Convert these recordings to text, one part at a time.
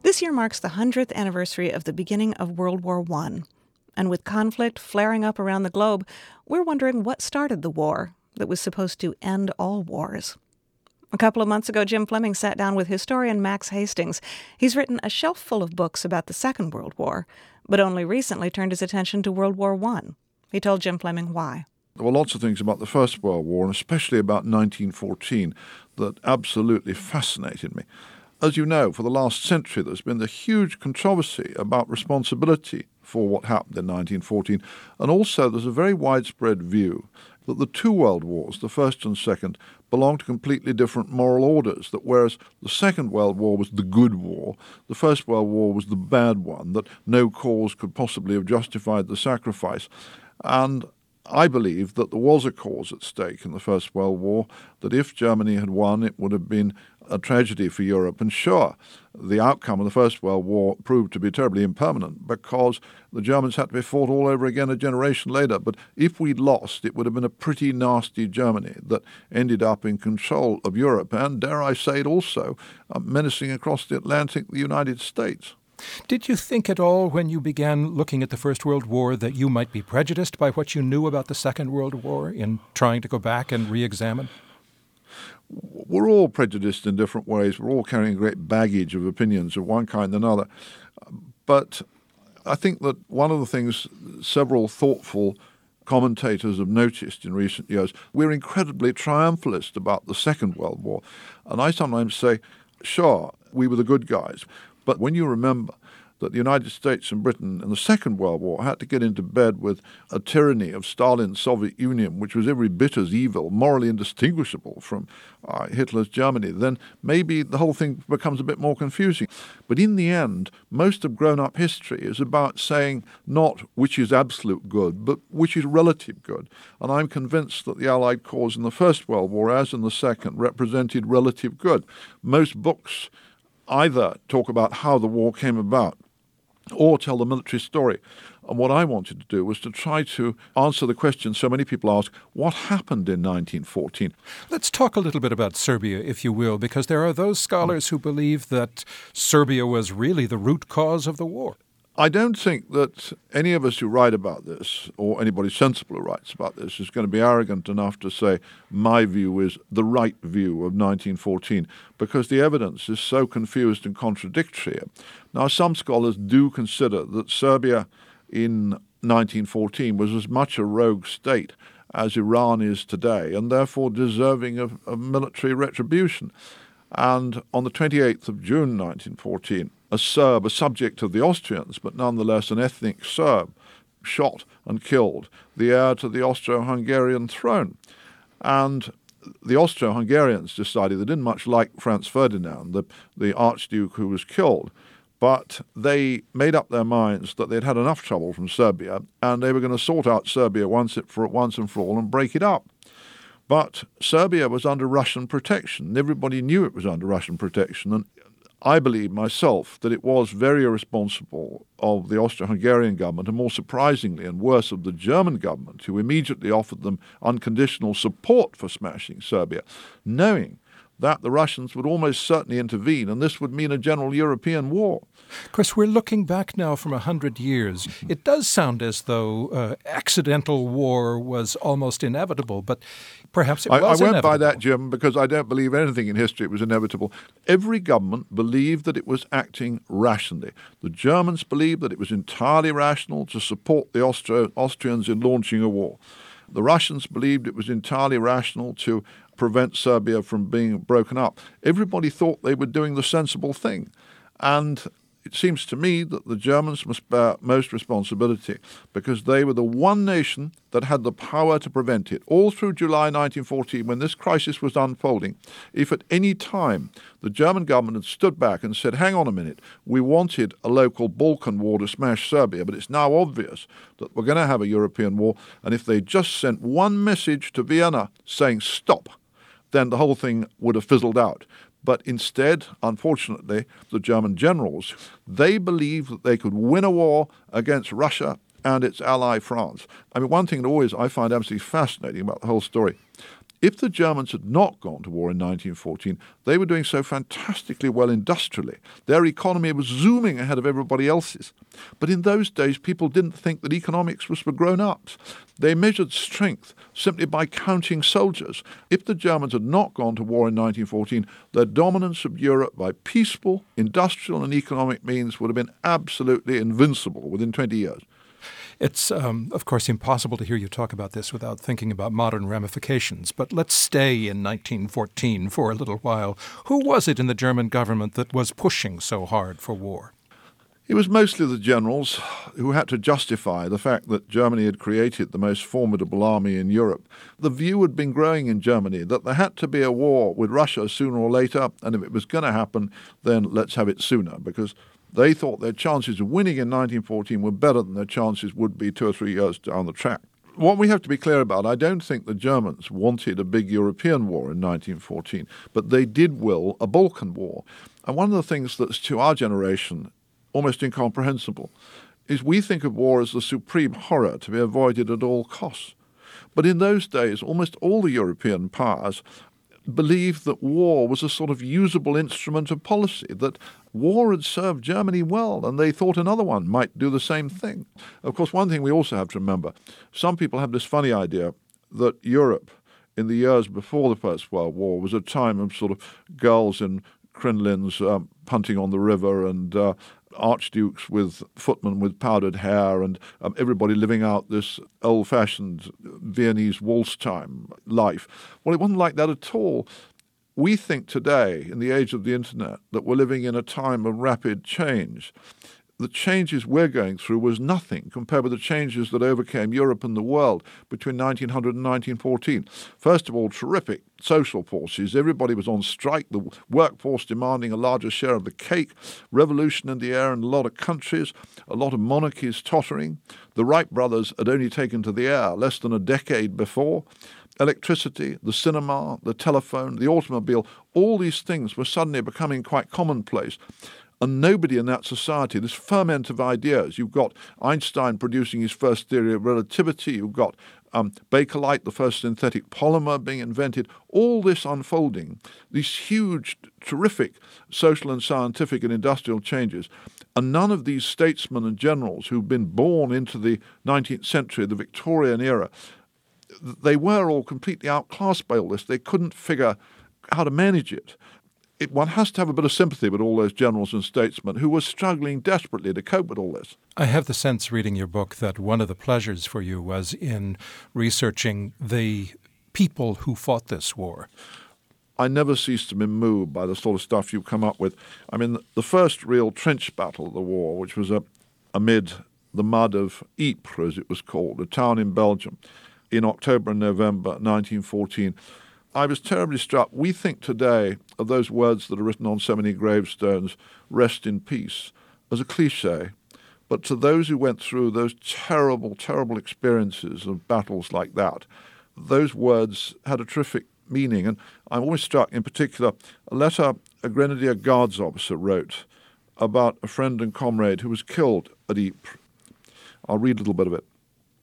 This year marks the 100th anniversary of the beginning of World War I. And with conflict flaring up around the globe, we're wondering what started the war that was supposed to end all wars. A couple of months ago, Jim Fleming sat down with historian Max Hastings. He's written a shelf full of books about the Second World War, but only recently turned his attention to World War I. He told Jim Fleming why. There were lots of things about the First World War, and especially about 1914, that absolutely fascinated me. As you know, for the last century, there's been the huge controversy about responsibility for what happened in 1914, and also there's a very widespread view that the two world wars, the first and second, belong to completely different moral orders, that whereas the Second World War was the good war, the First World War was the bad one, that no cause could possibly have justified the sacrifice. And I believe that there was a cause at stake in the First World War, that if Germany had won, it would have been a tragedy for Europe. And sure, the outcome of the First World War proved to be terribly impermanent because the Germans had to be fought all over again a generation later. But if we'd lost, it would have been a pretty nasty Germany that ended up in control of Europe and, dare I say it also, menacing across the Atlantic the United States. Did you think at all when you began looking at the First World War that you might be prejudiced by what you knew about the Second World War in trying to go back and re-examine? We're all prejudiced in different ways. We're all carrying a great baggage of opinions of one kind and another. But I think that one of the things several thoughtful commentators have noticed in recent years, we're incredibly triumphalist about the Second World War. And I sometimes say, sure, we were the good guys. But when you remember that the United States and Britain in the Second World War had to get into bed with a tyranny of Stalin's Soviet Union, which was every bit as evil, morally indistinguishable from Hitler's Germany, then maybe the whole thing becomes a bit more confusing. But in the end, most of grown-up history is about saying not which is absolute good, but which is relative good. And I'm convinced that the Allied cause in the First World War, as in the Second, represented relative good. Most books either talk about how the war came about or tell the military story. And what I wanted to do was to try to answer the question so many people ask, what happened in 1914? Let's talk a little bit about Serbia, if you will, because there are those scholars who believe that Serbia was really the root cause of the war. I don't think that any of us who write about this, or anybody sensible who writes about this, is going to be arrogant enough to say my view is the right view of 1914, because the evidence is so confused and contradictory. Now, some scholars do consider that Serbia in 1914 was as much a rogue state as Iran is today, and therefore deserving of military retribution. And on the 28th of June 1914, a Serb, a subject of the Austrians, but nonetheless an ethnic Serb, shot and killed the heir to the Austro-Hungarian throne. And the Austro-Hungarians decided they didn't much like Franz Ferdinand, the Archduke who was killed, but they made up their minds that they'd had enough trouble from Serbia and they were going to sort out Serbia once and for all and break it up. But Serbia was under Russian protection. Everybody knew it was under Russian protection, and I believe myself that it was very irresponsible of the Austro-Hungarian government, and more surprisingly and worse of the German government, who immediately offered them unconditional support for smashing Serbia, knowing that the Russians would almost certainly intervene, and this would mean a general European war. Of course, we're looking back now from 100 years. It does sound as though accidental war was almost inevitable, but perhaps it was inevitable. I won't buy that, Jim, because I don't believe anything in history was inevitable. Every government believed that it was acting rationally. The Germans believed that it was entirely rational to support the Austrians in launching a war. The Russians believed it was entirely rational to prevent Serbia from being broken up. Everybody thought they were doing the sensible thing. And it seems to me that the Germans must bear most responsibility because they were the one nation that had the power to prevent it. All through July 1914, when this crisis was unfolding, if at any time the German government had stood back and said, hang on a minute, we wanted a local Balkan war to smash Serbia, but it's now obvious that we're going to have a European war, and if they just sent one message to Vienna saying stop, then the whole thing would have fizzled out. But instead, unfortunately, the German generals, they believed that they could win a war against Russia and its ally France. I mean, one thing that always I find absolutely fascinating about the whole story If the Germans had not gone to war in 1914, they were doing so fantastically well industrially. Their economy was zooming ahead of everybody else's. But in those days, people didn't think that economics was for grown-ups. They measured strength simply by counting soldiers. If the Germans had not gone to war in 1914, their dominance of Europe by peaceful, industrial and economic means would have been absolutely invincible within 20 years. It's, of course, impossible to hear you talk about this without thinking about modern ramifications. But let's stay in 1914 for a little while. Who was it in the German government that was pushing so hard for war? It was mostly the generals who had to justify the fact that Germany had created the most formidable army in Europe. The view had been growing in Germany that there had to be a war with Russia sooner or later, and if it was going to happen, then let's have it sooner, because they thought their chances of winning in 1914 were better than their chances would be 2 or 3 years down the track. What we have to be clear about, I don't think the Germans wanted a big European war in 1914, but they did will a Balkan war. And one of the things that's to our generation almost incomprehensible is we think of war as the supreme horror to be avoided at all costs. But in those days, almost all the European powers believed that war was a sort of usable instrument of policy, that war had served Germany well, and they thought another one might do the same thing. Of course, one thing we also have to remember, some people have this funny idea that Europe in the years before the First World War was a time of sort of girls in crinolines punting on the river and archdukes with footmen with powdered hair and everybody living out this old-fashioned Viennese waltz time life. Well, it wasn't like that at all. We think today, in the age of the internet, that we're living in a time of rapid change. The changes we're going through was nothing compared with the changes that overcame Europe and the world between 1900 and 1914. First of all, terrific social forces. Everybody was on strike, the workforce demanding a larger share of the cake, revolution in the air in a lot of countries, a lot of monarchies tottering. The Wright brothers had only taken to the air less than a decade before. Electricity, the cinema, the telephone, the automobile, all these things were suddenly becoming quite commonplace. And nobody in that society, this ferment of ideas, you've got Einstein producing his first theory of relativity, you've got Bakelite, the first synthetic polymer being invented, all this unfolding, these huge, terrific social and scientific and industrial changes. And none of these statesmen and generals who've been born into the 19th century, the Victorian era, they were all completely outclassed by all this. They couldn't figure how to manage it. One has to have a bit of sympathy with all those generals and statesmen who were struggling desperately to cope with all this. I have the sense, reading your book, that one of the pleasures for you was in researching the people who fought this war. I never cease to be moved by the sort of stuff you come up with. I mean, the first real trench battle of the war, which was amid the mud of Ypres, as it was called, a town in Belgium, in October and November 1914, I was terribly struck. We think today of those words that are written on so many gravestones, rest in peace, as a cliche. But to those who went through those terrible, terrible experiences of battles like that, those words had a terrific meaning. And I'm always struck, in particular, a letter a Grenadier Guards officer wrote about a friend and comrade who was killed at Ypres. I'll read a little bit of it.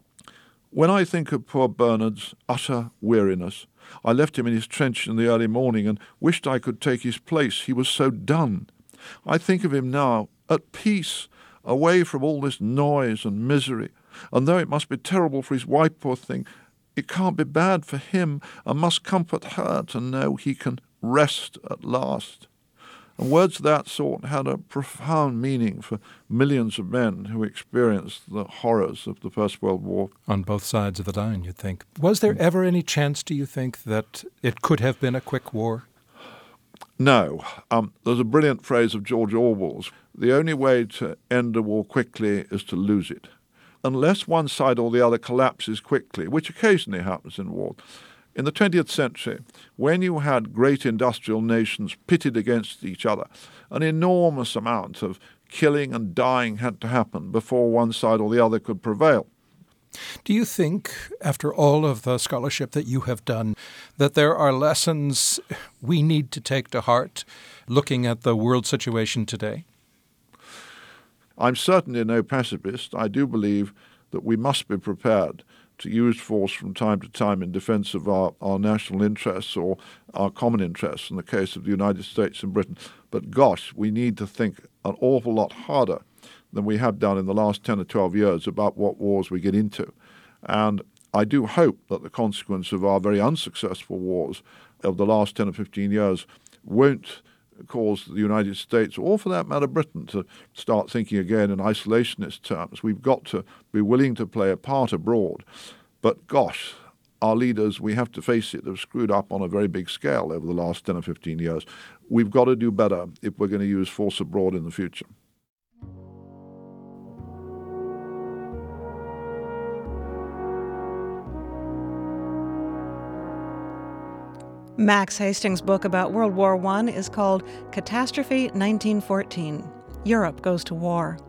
When I think of poor Bernard's utter weariness, I left him in his trench in the early morning and wished I could take his place. He was so done. I think of him now, at peace, away from all this noise and misery. And though it must be terrible for his wife, poor thing, it can't be bad for him and must comfort her to know he can rest at last. And words of that sort had a profound meaning for millions of men who experienced the horrors of the First World War. On both sides of the line, you'd think. Was there ever any chance, do you think, that it could have been a quick war? No. There's a brilliant phrase of George Orwell's. The only way to end a war quickly is to lose it. Unless one side or the other collapses quickly, which occasionally happens in war. In the 20th century, when you had great industrial nations pitted against each other, an enormous amount of killing and dying had to happen before one side or the other could prevail. Do you think, after all of the scholarship that you have done, that there are lessons we need to take to heart looking at the world situation today? I'm certainly no pacifist. I do believe that we must be prepared to use force from time to time in defense of our national interests or our common interests in the case of the United States and Britain. But gosh, we need to think an awful lot harder than we have done in the last 10 or 12 years about what wars we get into. And I do hope that the consequence of our very unsuccessful wars of the last 10 or 15 years won't cause the United States, or for that matter Britain, to start thinking again in isolationist terms. We've got to be willing to play a part abroad. But gosh, our leaders, we have to face it, have screwed up on a very big scale over the last 10 or 15 years. We've got to do better if we're going to use force abroad in the future. Max Hastings' book about World War I is called Catastrophe 1914. Europe Goes to War.